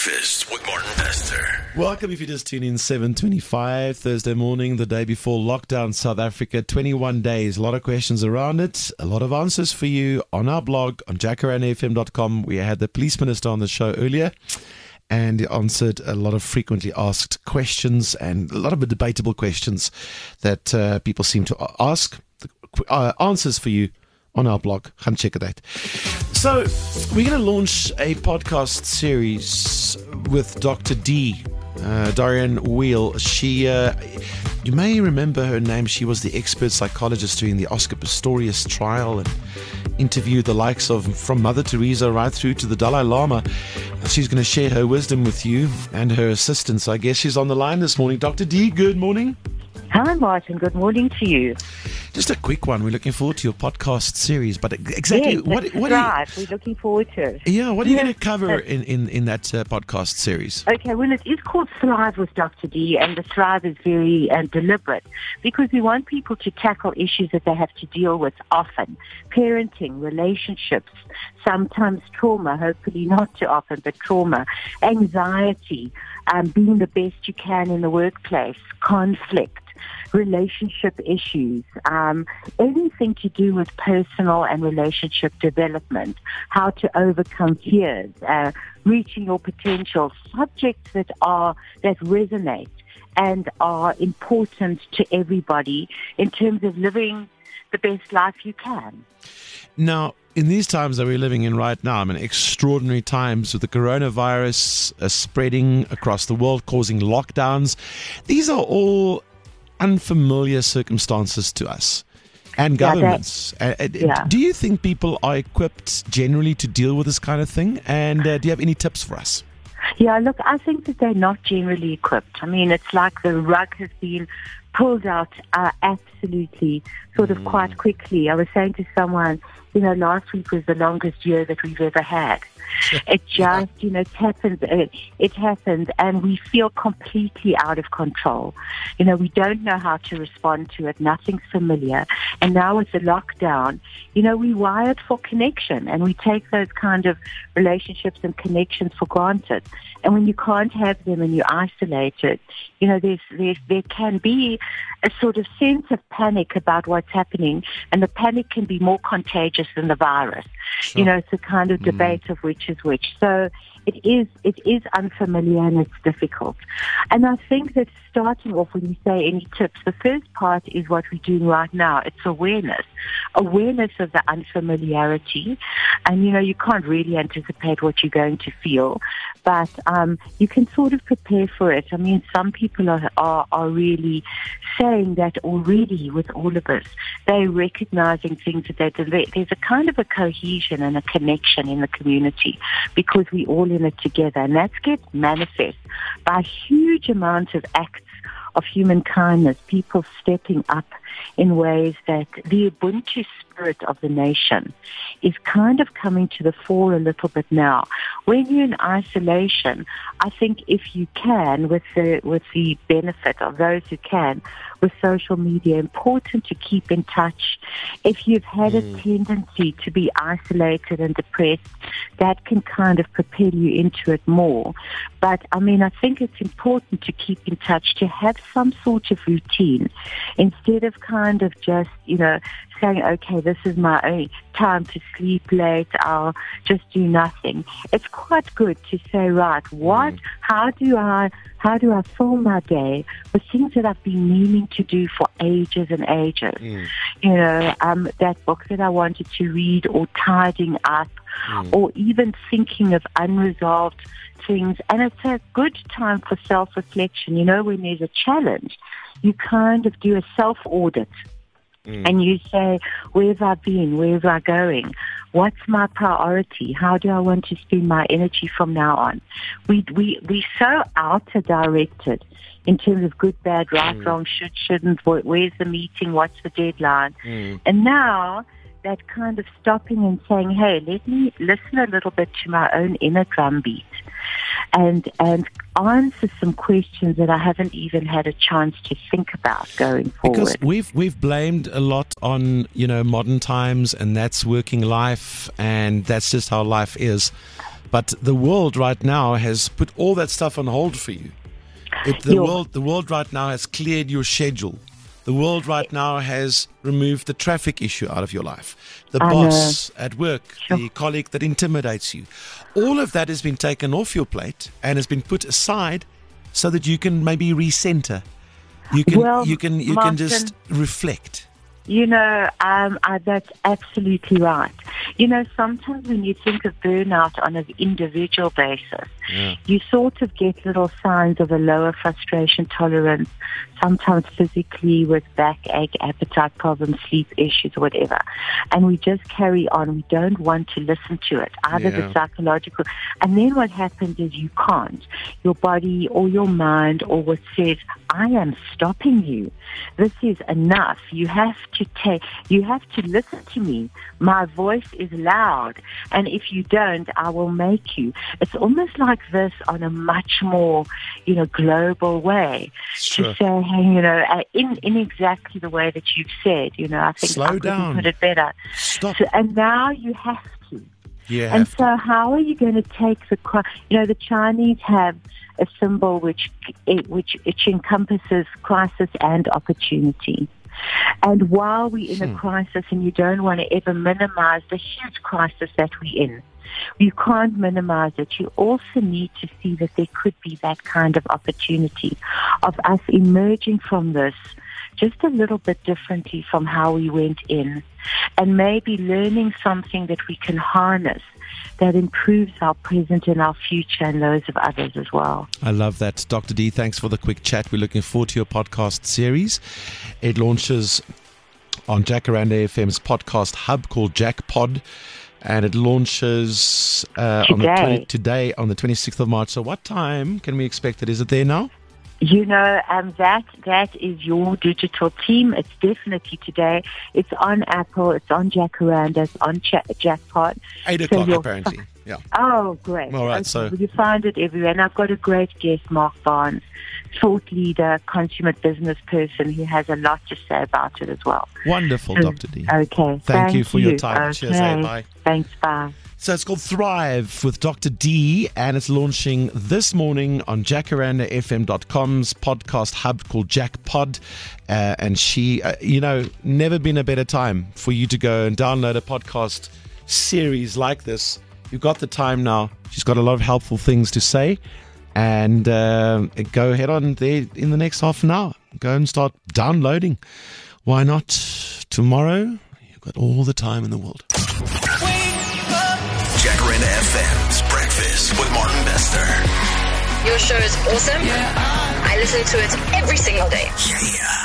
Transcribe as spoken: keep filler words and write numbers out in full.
Breakfast with Martin Bester. Welcome if you just tune in, seven twenty-five, Thursday morning, the day before lockdown, South Africa, twenty-one days. A lot of questions around it, a lot of answers for you on our blog on jacaranda f m dot com. We had the police minister on the show earlier, and he answered a lot of frequently asked questions and a lot of debatable questions that uh, people seem to ask. Uh, answers for you on our blog. Come check it out. So, we're going to launch a podcast series with Doctor D, uh, Dorian Wheel. She, uh, you may remember her name. She was the expert psychologist during the Oscar Pistorius trial and interviewed the likes of from Mother Teresa right through to the Dalai Lama. She's going to share her wisdom with you and her assistance. I guess she's on the line this morning. Doctor D, good morning. Hi, Martin. Good morning to you. Just a quick one. We're looking forward to your podcast series, but exactly yes, what, that's what right. are you, We're looking forward to it. yeah, what are you Yes, going to cover uh, in, in, in that uh, podcast series? Okay, well, it is called Thrive with Doctor D, and the Thrive is very uh, deliberate because we want people to tackle issues that they have to deal with often. Parenting, relationships, sometimes trauma, hopefully not too often, but trauma, anxiety, um, being the best you can in the workplace, conflict, relationship issues, um, anything to do with personal and relationship development, how to overcome fears, uh, reaching your potential, subjects that are that resonate and are important to everybody in terms of living the best life you can. Now, in these times that we're living in right now, I mean, extraordinary times with the coronavirus uh, spreading across the world, causing lockdowns, these are all unfamiliar circumstances to us and governments. Yeah, uh, yeah. Do you think people are equipped generally to deal with this kind of thing? And uh, do you have any tips for us? Yeah, look, I think that they're not generally equipped. I mean, it's like the rug has been pulled out uh, absolutely, sort of mm. quite quickly. I was saying to someone, you know, last week was the longest year that we've ever had. It just, you know, it happens, it, it happens, and we feel completely out of control. You know, we don't know how to respond to it. Nothing's familiar. And now with the lockdown, you know, we wired for connection, and we take those kind of relationships and connections for granted. And when you can't have them and you're isolated, you know, there's, there's, there can be a sort of sense of panic about what's happening, and the panic can be more contagious than the virus. Sure. You know, it's a kind of debate mm. of which is which. So it is it is unfamiliar and it's difficult. And I think that starting off, when you say any tips, the first part is what we're doing right now. It's awareness. Awareness of the unfamiliarity. And, you know, you can't really anticipate what you're going to feel, but um, you can sort of prepare for it. I mean, some people are, are, are really saying that already with all of us. They're recognizing things that they do. There's a kind of a cohesion and a connection in the community because we're all in it together. And that gets manifest by a huge amount of acts of human kindness, people stepping up in ways that the Ubuntu spirit of the nation is kind of coming to the fore a little bit now. When you're in isolation, I think if you can, with the with the benefit of those who can, with social media, important to keep in touch. If you've had mm. a tendency to be isolated and depressed, that can kind of propel you into it more. But, I mean, I think it's important to keep in touch, to have some sort of routine, instead of kind of just, you know, saying, okay, this is my own time to sleep late, I'll just do nothing. It's quite good to say, right, what, mm. how do I, how do I fill my day with things that I've been meaning to do for ages and ages? Mm. You know, um, that book that I wanted to read, or tidying up, mm. or even thinking of unresolved things. And it's a good time for self-reflection. You know, when there's a challenge, you kind of do a self-audit. Mm. And you say, where have I been? Where have I going? What's my priority? How do I want to spend my energy from now on? We we we so outer directed in terms of good, bad, right, mm. wrong, should, shouldn't. Where's the meeting? What's the deadline? Mm. And now that kind of stopping and saying, hey, let me listen a little bit to my own inner drumbeat, and and answer some questions that I haven't even had a chance to think about going forward. Because we've we've blamed a lot on, you know, modern times, and that's working life, and that's just how life is. But the world right now has put all that stuff on hold for you. It, the Yeah. world, the world right now has cleared your schedule. The world right now has removed the traffic issue out of your life. The I boss at work, Sure. the colleague that intimidates you. All of that has been taken off your plate and has been put aside so that you can maybe recenter. You can, Well, you can, you Martin, can just reflect. You know, um, uh, that's absolutely right. You know, sometimes when you think of burnout on an individual basis, Yeah. you sort of get little signs of a lower frustration tolerance, sometimes physically with backache, appetite problems, sleep issues, or whatever. And we just carry on. We don't want to listen to it, either Yeah. the psychological. And then what happens is you can't. Your body or your mind or what says, I am stopping you. This is enough. You have to take, you have to listen to me. My voice is loud. And if you don't, I will make you. It's almost like this on a much more, you know, global way. Sure. To say, hey, you know, uh, in, in exactly the way that you've said, you know, I think Slow I couldn't down. put it better. Stop. So, and now you have to. You And have to. so how are you going to take the, cri- you know, the Chinese have a symbol which, it, which, which encompasses crisis and opportunity. And while we're in Hmm. a crisis, and you don't want to ever minimize the huge crisis that we're in, you can't minimize it. You also need to see that there could be that kind of opportunity of us emerging from this just a little bit differently from how we went in, and maybe learning something that we can harness that improves our present and our future and those of others as well. I love that. Doctor D, thanks for the quick chat. We're looking forward to your podcast series. It launches on Jacaranda F M's podcast hub called JackPod, and it launches uh, on the Today. twenty, today on the twenty-sixth of March. So what time can we expect it? Is it there now? You know, um, that that is your digital team. It's definitely today. It's on Apple. It's on Jacaranda. It's on Ch- Jackpot. Eight So o'clock, you'll apparently. Yeah. Oh, great. All right, Okay, so- well, you find it everywhere. And I've got a great guest, Mark Barnes, thought leader, consummate business person who has a lot to say about it as well. Wonderful, So- Doctor D. Okay. Thank you for your time. Okay. Cheers, eh? Bye. Thanks, bye. So it's called Thrive with Doctor D, and it's launching this morning on Jacaranda F M dot com's podcast hub called JackPod. Uh, and she, uh, you know, never been a better time for you to go and download a podcast series like this. You've got the time now. She's got a lot of helpful things to say. And um, go head on there in the next half an hour. Go and start downloading. Why not tomorrow? You've got all the time in the world. Jacaranda F M's Breakfast with Martin Bester. Your show is awesome. I listen to it every single day. Yeah.